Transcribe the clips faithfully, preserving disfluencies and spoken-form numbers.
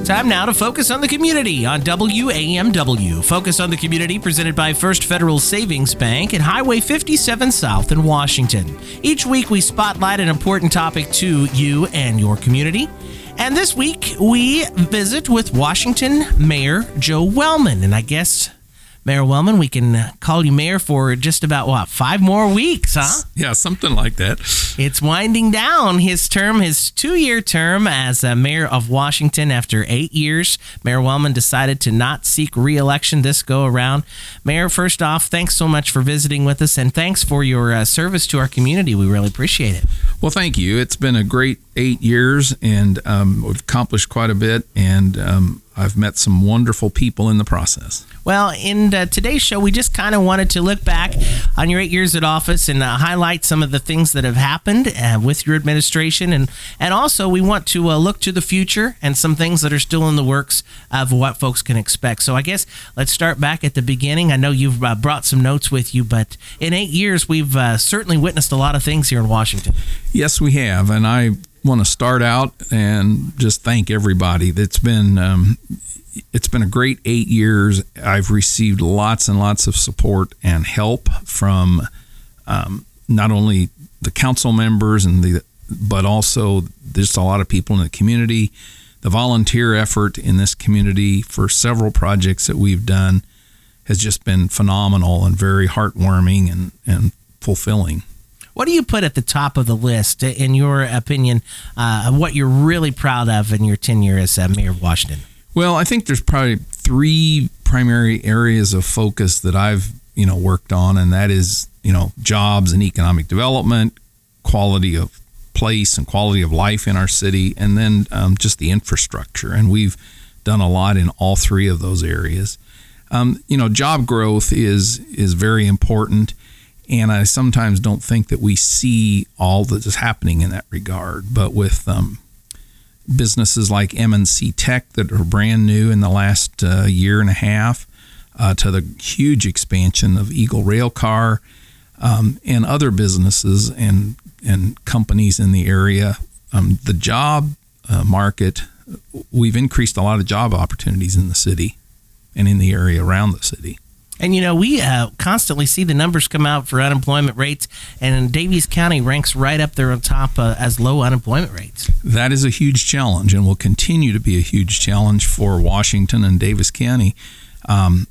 Time now to Focus on the Community on W A M W. Focus on the Community presented by First Federal Savings Bank at Highway fifty-seven South in Washington. Each week we spotlight an important topic to you and your community. And this week we visit with Washington Mayor Joe Wellman. And I guess, Mayor Wellman, we can call you mayor for just about, what, five more weeks, huh? Yeah, something like that. It's winding down his term, his two-year term as uh, mayor of Washington. After eight years, Mayor Wellman decided to not seek re-election this go-around. Mayor, first off, thanks so much for visiting with us, and thanks for your uh, service to our community. We really appreciate it. Well, thank you. It's been a great eight years, and um, we've accomplished quite a bit, and um, I've met some wonderful people in the process. Well, in uh, today's show, we just kind of wanted to look back on your eight years at office and uh, highlight some of the things that have happened uh, with your administration. And, and also, we want to uh, look to the future and some things that are still in the works of what folks can expect. So I guess let's start back at the beginning. I know you've uh, brought some notes with you, but in eight years, we've uh, certainly witnessed a lot of things here in Washington. Yes, we have. And I want to start out and just thank everybody that's been... Um, It's been a great eight years. I've received lots and lots of support and help from um, not only the council members and the, but also just a lot of people in the community. The volunteer effort in this community for several projects that we've done has just been phenomenal and very heartwarming and, and fulfilling. What do you put at the top of the list, in your opinion, uh, of what you're really proud of in your tenure as uh, mayor of Washington? Well, I think there's probably three primary areas of focus that I've, you know, worked on, and that is, you know, jobs and economic development, quality of place and quality of life in our city, and then um, just the infrastructure. And we've done a lot in all three of those areas. Um, you know, job growth is is very important, and I sometimes don't think that we see all that is happening in that regard. But with um, businesses like M and C Tech that are brand new in the last uh, year and a half, uh, to the huge expansion of Eagle Railcar, um, and other businesses and and companies in the area. Um, the job uh, market, we've increased a lot of job opportunities in the city and in the area around the city. And, you know, we uh, constantly see the numbers come out for unemployment rates, and Daviess County ranks right up there on top uh, as low unemployment rates. That is a huge challenge and will continue to be a huge challenge for Washington and Daviess County. Um,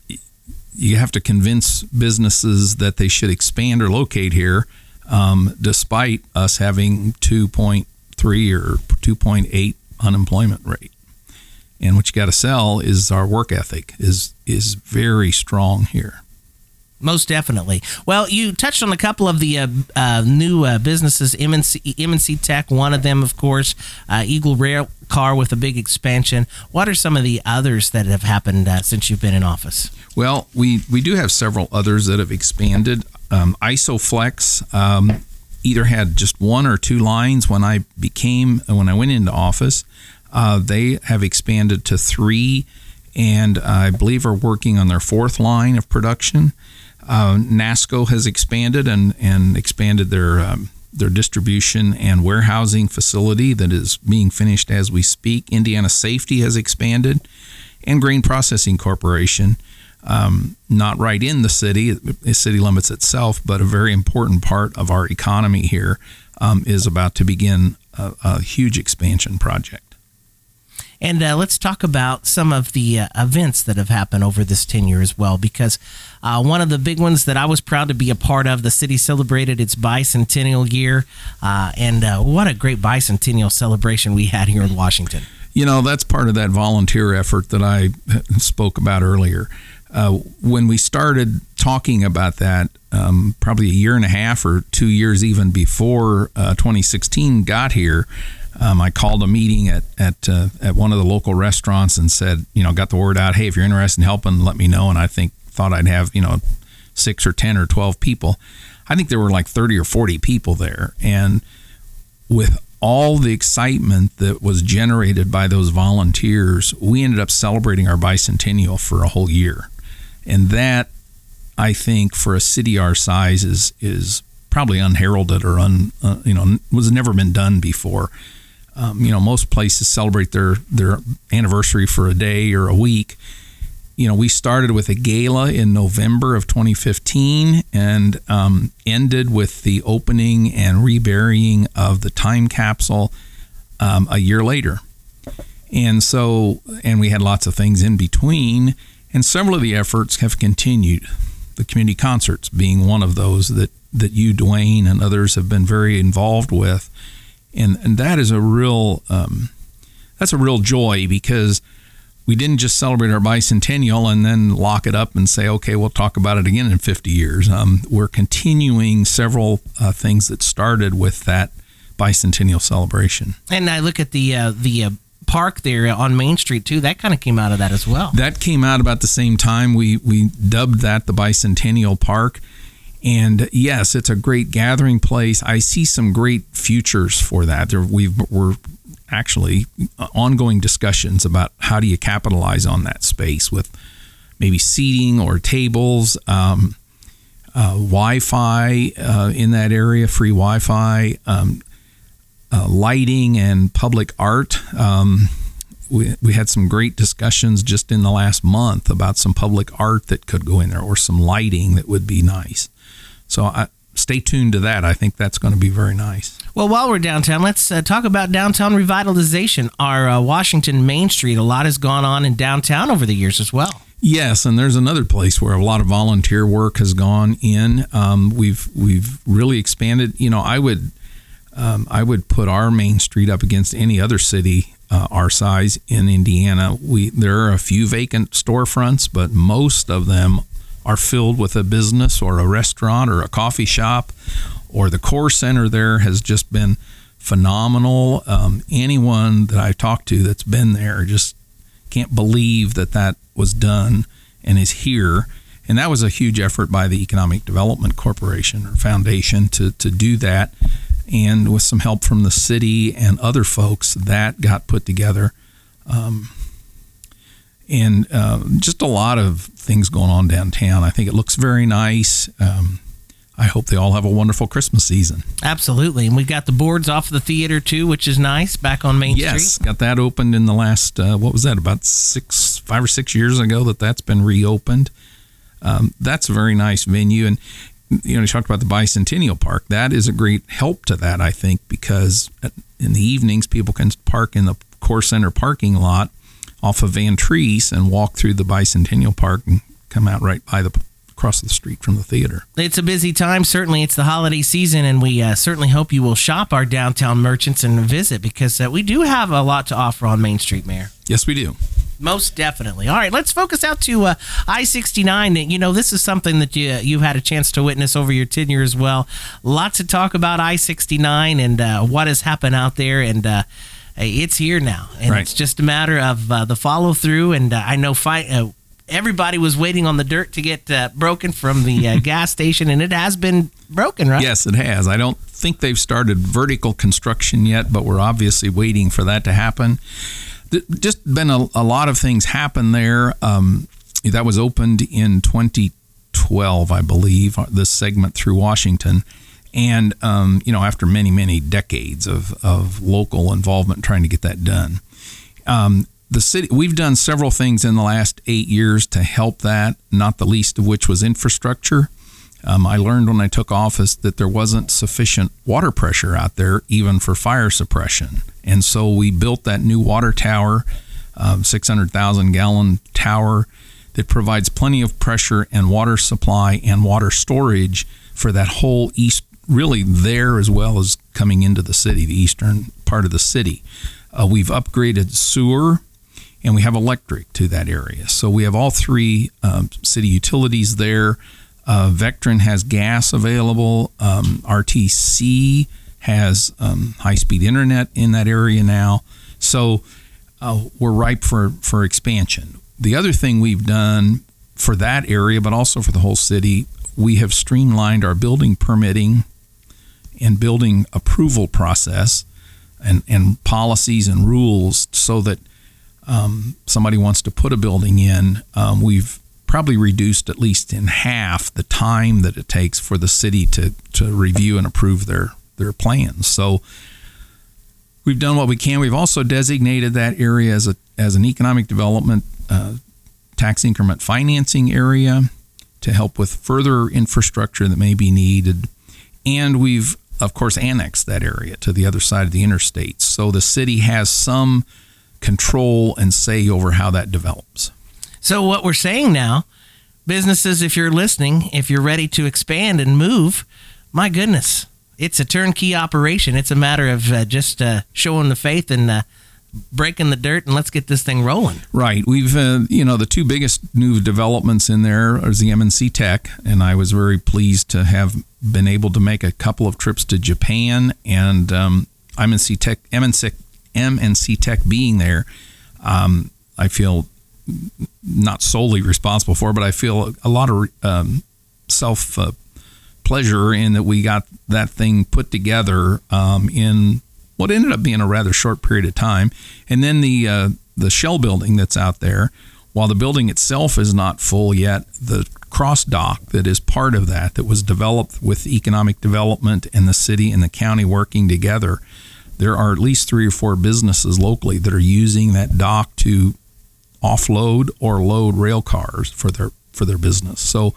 you have to convince businesses that they should expand or locate here, um, despite us having two point three or two point eight unemployment rate. And what you got to sell is our work ethic is is very strong here. Most definitely. Well, you touched on a couple of the uh, uh, new uh, businesses, M and C, M and C Tech, one of them, of course, uh, Eagle Railcar with a big expansion. What are some of the others that have happened uh, since you've been in office? Well, we, we do have several others that have expanded. Um, Isoflex um, either had just one or two lines when I became when I went into office. Uh, they have expanded to three, and I believe are working on their fourth line of production. Uh, NASCO has expanded and, and expanded their um, their distribution and warehousing facility that is being finished as we speak. Indiana Safety has expanded, and Grain Processing Corporation, um, not right in the city, the city limits itself, but a very important part of our economy here, um, is about to begin a, a huge expansion project. And uh, let's talk about some of the uh, events that have happened over this tenure as well, because uh, one of the big ones that I was proud to be a part of, the city celebrated its bicentennial year, uh, and uh, what a great bicentennial celebration we had here in Washington. You know, that's part of that volunteer effort that I spoke about earlier. Uh, when we started talking about that, um, probably a year and a half or two years even before uh, twenty sixteen got here, Um, I called a meeting at at uh, at one of the local restaurants and said, you know, got the word out, hey, if you're interested in helping, let me know. And I think thought I'd have, you know, six or ten or twelve people. I think there were like thirty or forty people there. And with all the excitement that was generated by those volunteers, we ended up celebrating our bicentennial for a whole year. And that, I think, for a city our size is is probably unheralded or un, uh, you know, was never been done before. Um, you know, most places celebrate their, their anniversary for a day or a week. You know, we started with a gala in November of twenty fifteen and um, ended with the opening and reburying of the time capsule um, a year later. And so, and we had lots of things in between, and several of the efforts have continued. The community concerts being one of those that, that you, Dwayne, and others have been very involved with. And and that is a real, um, that's a real joy, because we didn't just celebrate our bicentennial and then lock it up and say, okay, we'll talk about it again in fifty years. Um, we're continuing several uh, things that started with that bicentennial celebration. And I look at the uh, the uh, park there on Main Street too. That kind of came out of that as well. That came out about the same time. We we dubbed that the Bicentennial Park. And yes, it's a great gathering place. I see some great futures for that. There, we've, we're actually ongoing discussions about how do you capitalize on that space with maybe seating or tables, um, uh, Wi-Fi uh, in that area, free Wi-Fi, um, uh, lighting and public art. Um, we, we had some great discussions just in the last month about some public art that could go in there, or some lighting that would be nice. So I, stay tuned to that. I think that's going to be very nice. Well, while we're downtown, let's uh, talk about downtown revitalization. Our uh, Washington Main Street, a lot has gone on in downtown over the years as well. Yes, and there's another place where a lot of volunteer work has gone in. Um, we've we've really expanded. You know, I would um, I would put our Main Street up against any other city uh, our size in Indiana. We there are a few vacant storefronts, but most of them are filled with a business or a restaurant or a coffee shop, or the core center there has just been phenomenal. Um, anyone that I've talked to that's been there just can't believe that that was done and is here. And that was a huge effort by the Economic Development Corporation or Foundation to, to do that. And with some help from the city and other folks, that got put together. Um, and uh, just a lot of things going on downtown. I think it looks very nice. Um, I hope they all have a wonderful Christmas season. Absolutely. And we've got the boards off the theater, too, which is nice, back on Main yes, Street. Yes, got that opened in the last, uh, what was that, about six, five or six years ago that that's been reopened. Um, that's a very nice venue. And, you know, you talked about the Bicentennial Park. That is a great help to that, I think, because in the evenings, people can park in the Core Center parking lot off of Van Treese and walk through the Bicentennial Park and come out right by the across the street from the theater. It's a busy time. Certainly, it's the holiday season, and we uh, certainly hope you will shop our downtown merchants and visit, because uh, we do have a lot to offer on Main Street, Mayor. Yes, we do. Most definitely. All right, let's focus out to uh, I sixty-nine. You know, this is something that you, you've had a chance to witness over your tenure as well. Lots to talk about I sixty-nine and uh, what has happened out there, and uh, it's here now. And right. It's just a matter of uh, the follow-through, and uh, I know fi- uh, everybody was waiting on the dirt to get uh, broken from the uh, gas station, and it has been broken, right? Yes, it has. I don't think they've started vertical construction yet, but we're obviously waiting for that to happen. Just been a, a lot of things happen there. Um, that was opened in twenty twelve, I believe, this segment through Washington. And, um, you know, after many, many decades of, of local involvement trying to get that done. Um, the city, we've done several things in the last eight years to help that, not the least of which was infrastructure. Um, I learned when I took office that there wasn't sufficient water pressure out there, even for fire suppression. And so we built that new water tower, um, six hundred thousand gallon tower that provides plenty of pressure and water supply and water storage for that whole east, really there as well as coming into the city, the eastern part of the city. Uh, we've upgraded sewer, and we have electric to that area. So we have all three um, city utilities there. Uh, Vectren has gas available. Um, R T C has um, high-speed internet in that area now. So uh, we're ripe for, for expansion. The other thing we've done for that area, but also for the whole city, we have streamlined our building permitting and building approval process and, and policies and rules so that um, somebody wants to put a building in. Um, we've probably reduced at least in half the time that it takes for the city to, to review and approve their, their plans. So we've done what we can. We've also designated that area as a as an economic development uh, tax increment financing area to help with further infrastructure that may be needed. And we've, of course, annexed that area to the other side of the interstate. So the city has some control and say over how that develops. So what we're saying now, businesses, if you're listening, if you're ready to expand and move, my goodness, it's a turnkey operation. It's a matter of uh, just uh, showing the faith and uh, breaking the dirt, and let's get this thing rolling. Right. We've, uh, you know, the two biggest new developments in there is the M N C Tech, and I was very pleased to have been able to make a couple of trips to Japan, and um, M N C Tech, M N C, M N C Tech being there, um, I feel not solely responsible for, but I feel a lot of um, self uh, pleasure in that we got that thing put together um, in what ended up being a rather short period of time. And then the uh, the shell building that's out there, while the building itself is not full yet, the cross dock that is part of that, that was developed with economic development and the city and the county working together, there are at least three or four businesses locally that are using that dock to offload or load rail cars for their for their business. So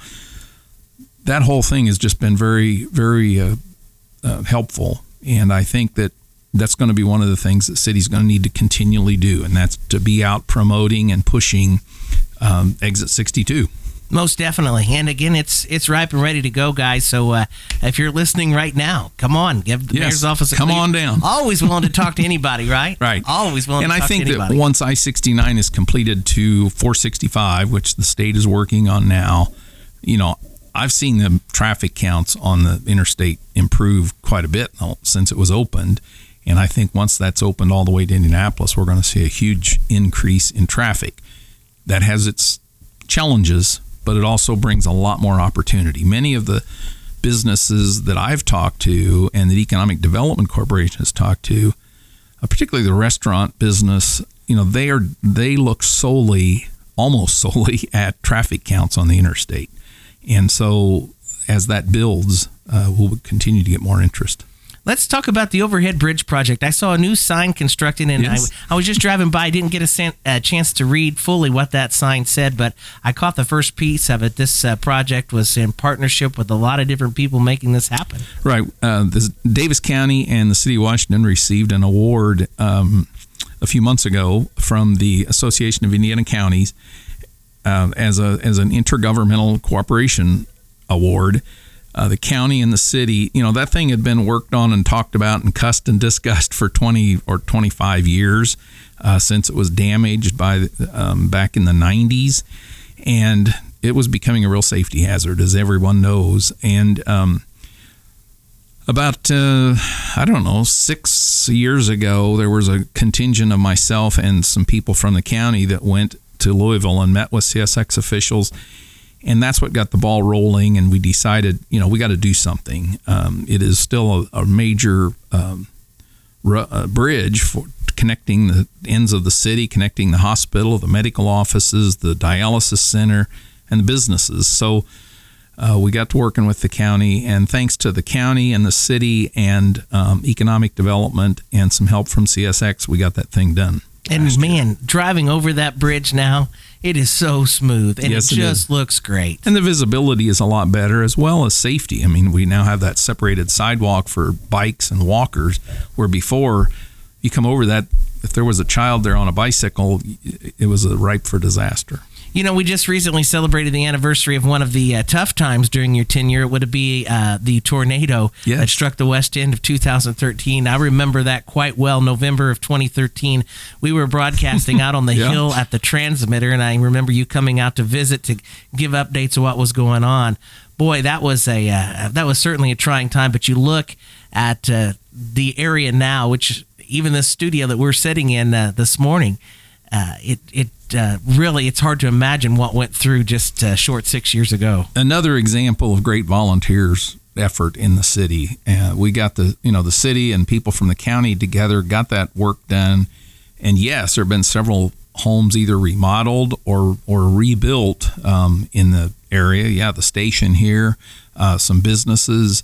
that whole thing has just been very, very uh, uh, helpful. And I think that that's going to be one of the things the city's going to need to continually do, and that's to be out promoting and pushing um, Exit sixty-two. Most definitely. And again, it's it's ripe and ready to go, guys. So uh, if you're listening right now, come on, give the yes, mayor's office a come call. on down. Always willing to talk to anybody, right? Right. Always willing and to I talk to anybody. And I think that once I sixty-nine is completed to four sixty-five, which the state is working on now, you know, I've seen the traffic counts on the interstate improve quite a bit since it was opened. And I think once that's opened all the way to Indianapolis, we're going to see a huge increase in traffic. That has its challenges, but it also brings a lot more opportunity. Many of the businesses that I've talked to and the Economic Development Corporation has talked to, uh, particularly the restaurant business, you know, they are they look solely, almost solely at traffic counts on the interstate. And so as that builds, uh, we'll continue to get more interest. Let's talk about the overhead bridge project. I saw a new sign constructed, and yes. I, I was just driving by. I didn't get a, san- a chance to read fully what that sign said, but I caught the first piece of it. This uh, project was in partnership with a lot of different people making this happen. Right. Uh, this, Davis County and the City of Washington received an award um, a few months ago from the Association of Indiana Counties uh, as a as an intergovernmental cooperation award. Uh, the county and the city, you know, that thing had been worked on and talked about and cussed and discussed for twenty or twenty-five years uh, since it was damaged by um, back in the nineties. And it was becoming a real safety hazard, as everyone knows. And um, about, uh, I don't know, six years ago, there was a contingent of myself and some people from the county that went to Louisville and met with C S X officials. And that's what got the ball rolling, and we decided, you know, we got to do something. Um, it is still a, a major um, r- uh, bridge for connecting the ends of the city, connecting the hospital, the medical offices, the dialysis center, and the businesses. So uh, we got to working with the county, and thanks to the county and the city and um, economic development and some help from C S X, we got that thing done. And man, year. driving over that bridge now, it is so smooth, and yes, it just it looks great. And the visibility is a lot better, as well as safety. I mean, we now have that separated sidewalk for bikes and walkers, where before you come over that, if there was a child there on a bicycle, it was ripe for disaster. You know, we just recently celebrated the anniversary of one of the uh, tough times during your tenure. It would be uh, the tornado yes. that struck the west end of two thousand thirteen. I remember that quite well. November of twenty thirteen, we were broadcasting out on the yeah. hill at the transmitter, and I remember you coming out to visit to give updates of what was going on. Boy, that was a uh, that was certainly a trying time. But you look at uh, the area now, which even the studio that we're sitting in uh, this morning, uh, it it. Uh, really, it's hard to imagine what went through just a short six years ago. Another example of great volunteers effort in the city. Uh, we got the you know the city and people from the county together, got that work done, and yes, there have been several homes either remodeled or or rebuilt um, in the area. Yeah, the station here, uh, some businesses,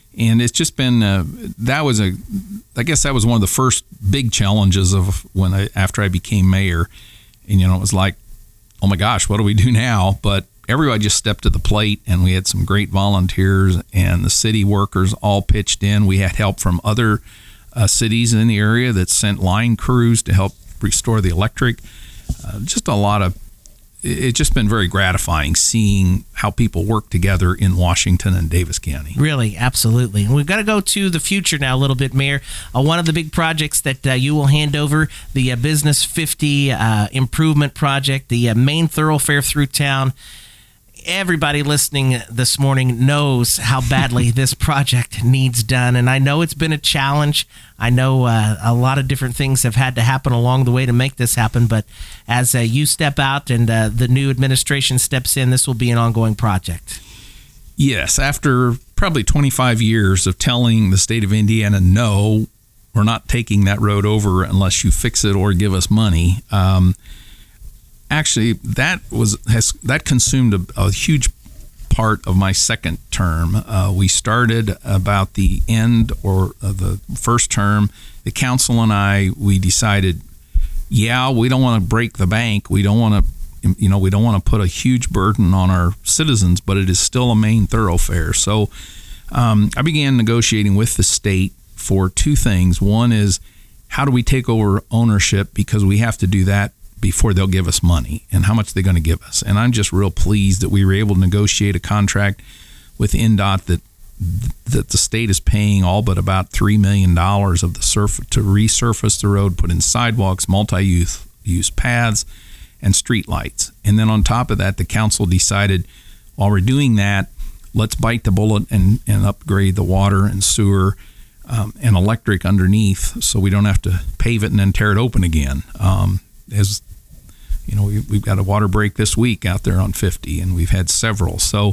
And it's just been, uh, that was a, I guess that was one of the first big challenges of when I, after I became mayor. And, you know, it was like, oh my gosh, what do we do now? But everybody just stepped to the plate, and we had some great volunteers, and the city workers all pitched in. We had help from other uh, cities in the area that sent line crews to help restore the electric. Uh, just a lot of, it's just been very gratifying seeing how people work together in Washington and Davis County. Really, absolutely. And we've got to go to the future now a little bit, Mayor. Uh, one of the big projects that uh, you will hand over, the uh, Business fifty uh, Improvement Project, the uh, main thoroughfare through town. Everybody listening this morning knows how badly this project needs done, and I know it's been a challenge. I know uh, a lot of different things have had to happen along the way to make this happen, but as uh, you step out and uh, the new administration steps in, this will be an ongoing project. Yes, after probably twenty-five years of telling the state of Indiana, no, we're not taking that road over unless you fix it or give us money. Um, Actually, that was has that consumed a, a huge part of my second term. Uh, we started about the end or uh, the first term. The council and I, we decided, yeah, we don't want to break the bank. We don't want to, you know, we don't want to put a huge burden on our citizens, but it is still a main thoroughfare. So um, I began negotiating with the state for two things. One is, how do we take over ownership, because we have to do that before they'll give us money, and how much they're going to give us. And I'm just real pleased that we were able to negotiate a contract with N D O T that that the state is paying all but about three million dollars of the surf to resurface the road, put in sidewalks, multi-use use paths, and street lights. And then on top of that, the council decided, while we're doing that, let's bite the bullet and, and upgrade the water and sewer um, and electric underneath, so we don't have to pave it and then tear it open again. Um, as you know, we, we've got a water break this week out there on fifty, and we've had several. So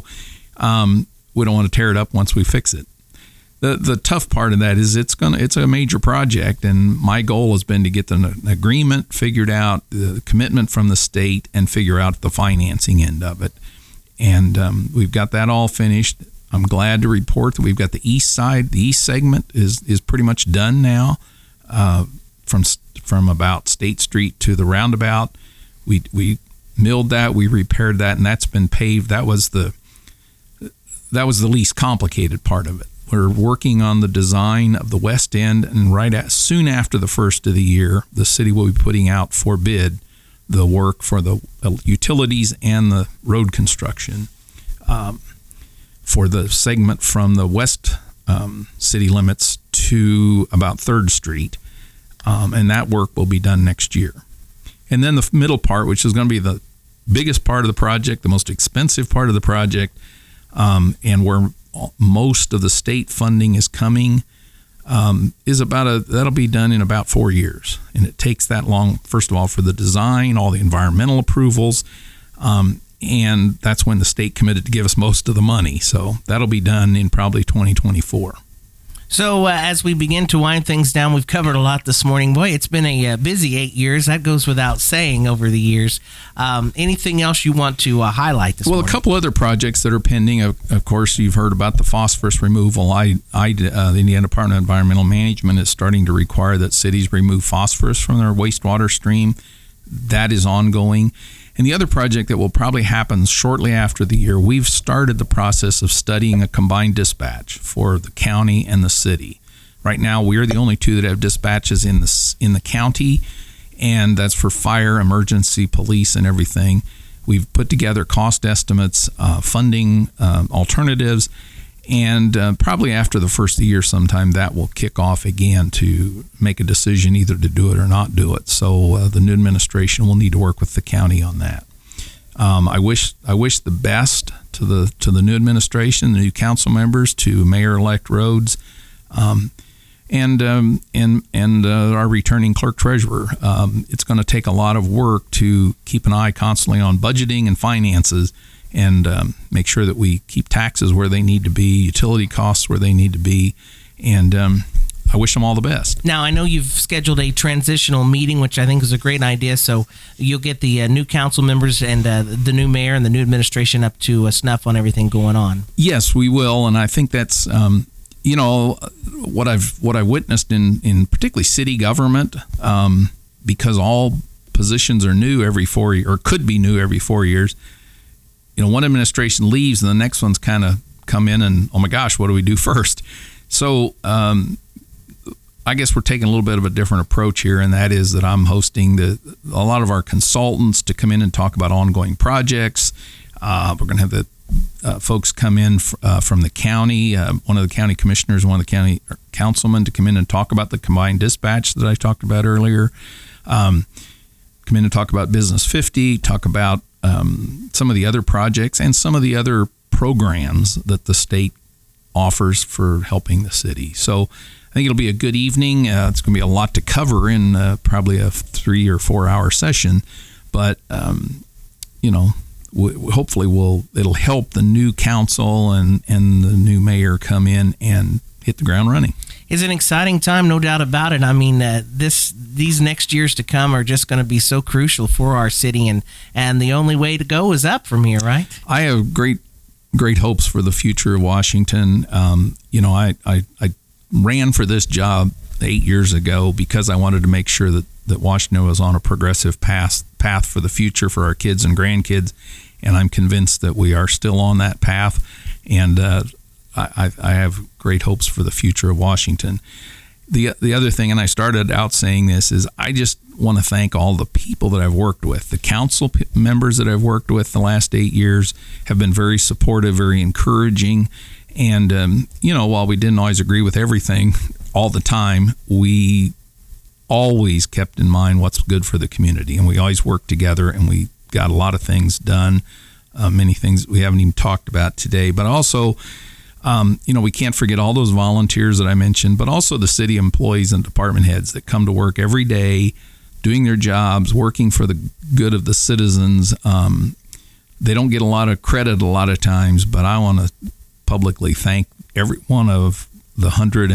um, we don't want to tear it up once we fix it. The the tough part of that is it's gonna it's a major project, and my goal has been to get the agreement figured out, the commitment from the state, and figure out the financing end of it. And um, we've got that all finished. I'm glad to report that we've got the east side, the east segment is is pretty much done now, uh, from from about State Street to the roundabout. We we milled that, we repaired that, and that's been paved. That was the that was the least complicated part of it. We're working on the design of the west end, and right at, soon after the first of the year, the city will be putting out for bid the work for the utilities and the road construction um, for the segment from the west um, city limits to about third Street, um, and that work will be done next year. And then the middle part, which is going to be the biggest part of the project, the most expensive part of the project, um, and where most of the state funding is coming, um, is about a that'll be done in about four years. And it takes that long, first of all, for the design, all the environmental approvals, um, and that's when the state committed to give us most of the money. So that'll be done in probably twenty twenty-four. So uh, as we begin to wind things down, we've covered a lot this morning. Boy, it's been a uh, busy eight years. That goes without saying over the years. Um, anything else you want to uh, highlight this well, morning? Well, a couple other projects that are pending. Of, of course, you've heard about the phosphorus removal. I, I, uh, the Indiana Department of Environmental Management is starting to require that cities remove phosphorus from their wastewater stream. That is ongoing. And the other project that will probably happen shortly after the year, we've started the process of studying a combined dispatch for the county and the city. Right now, we are the only two that have dispatches in the in the county, and that's for fire, emergency, police, and everything. We've put together cost estimates, uh, funding uh, alternatives, and uh, probably after the first of the year sometime, that will kick off again to make a decision either to do it or not do it. So uh, the new administration will need to work with the county on that. Um, I wish I wish the best to the to the new administration, the new council members, to Mayor-elect Rhodes, um, and um, and and uh, our returning clerk treasurer. Um, it's going to take a lot of work to keep an eye constantly on budgeting and finances, and um, make sure that we keep taxes where they need to be, utility costs where they need to be, and um, I wish them all the best. Now, I know you've scheduled a transitional meeting, which I think is a great idea, so you'll get the uh, new council members and uh, the new mayor and the new administration up to uh, snuff on everything going on. Yes, we will, and I think that's, um, you know, what I've what I witnessed in, in particularly city government, um, because all positions are new every four or could be new every four years. You know, one administration leaves and the next one's kind of come in and, oh my gosh, what do we do first? So um, I guess we're taking a little bit of a different approach here, and that is that I'm hosting the a lot of our consultants to come in and talk about ongoing projects. Uh, we're going to have the uh, folks come in f- uh, from the county, uh, one of the county commissioners, one of the county councilmen to come in and talk about the combined dispatch that I talked about earlier. Um, come in and talk about Business fifty, talk about um, some of the other projects and some of the other programs that the state offers for helping the city. So I think it'll be a good evening. Uh, it's going to be a lot to cover in uh, probably a three or four hour session, but um, you know, w- hopefully we'll it'll help the new council and and the new mayor come in and hit the ground running. It's an exciting time, no doubt about it. I mean, uh, this these next years to come are just going to be so crucial for our city, and, and the only way to go is up from here, right? I have great great hopes for the future of Washington. Um, you know, I, I, I ran for this job eight years ago because I wanted to make sure that, that Washington was on a progressive path, path for the future for our kids and grandkids, and I'm convinced that we are still on that path, and uh, I, I have great hopes for the future of Washington. The the other thing, and I started out saying this, is I just want to thank all the people that I've worked with. The council p- members that I've worked with the last eight years have been very supportive, very encouraging. And, um, you know, while we didn't always agree with everything all the time, we always kept in mind what's good for the community. And we always worked together, and we got a lot of things done, uh, many things we haven't even talked about today. But also, Um, you know, we can't forget all those volunteers that I mentioned, but also the city employees and department heads that come to work every day, doing their jobs, working for the good of the citizens. Um, they don't get a lot of credit a lot of times, but I want to publicly thank every one of the one hundred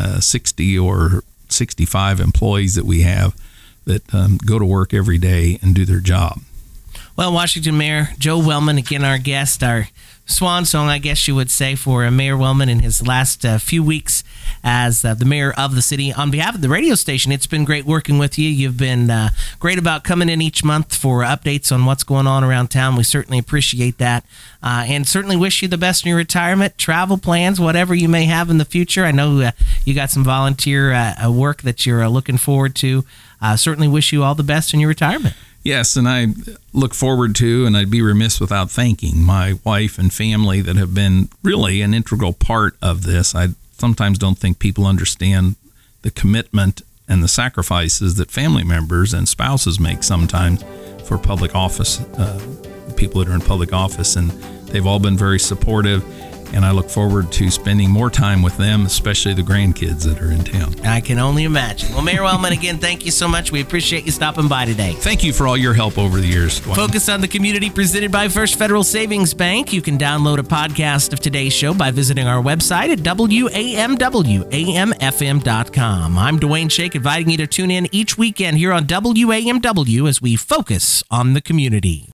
sixty or sixty-five employees that we have that um, go to work every day and do their job. Well, Washington Mayor Joe Wellman, again, our guest, our swan song, I guess you would say, for uh, Mayor Wellman in his last uh, few weeks as uh, the mayor of the city. On behalf of the radio station, it's been great working with you. You've been uh, great about coming in each month for updates on what's going on around town. We certainly appreciate that, uh, and certainly wish you the best in your retirement, travel plans, whatever you may have in the future. I know uh, you got some volunteer uh, work that you're uh, looking forward to. Uh, certainly wish you all the best in your retirement. Yes, and I look forward to, and I'd be remiss without thanking my wife and family that have been really an integral part of this. I sometimes don't think people understand the commitment and the sacrifices that family members and spouses make sometimes for public office, uh, people that are in public office, and they've all been very supportive. And I look forward to spending more time with them, especially the grandkids that are in town. I can only imagine. Well, Mayor Wellman, again, thank you so much. We appreciate you stopping by today. Thank you for all your help over the years, Dwayne. Focus on the Community, presented by First Federal Savings Bank. You can download a podcast of today's show by visiting our website at W A M W A M F M dot com. I'm Dwayne Shake, inviting you to tune in each weekend here on W A M W as we focus on the community.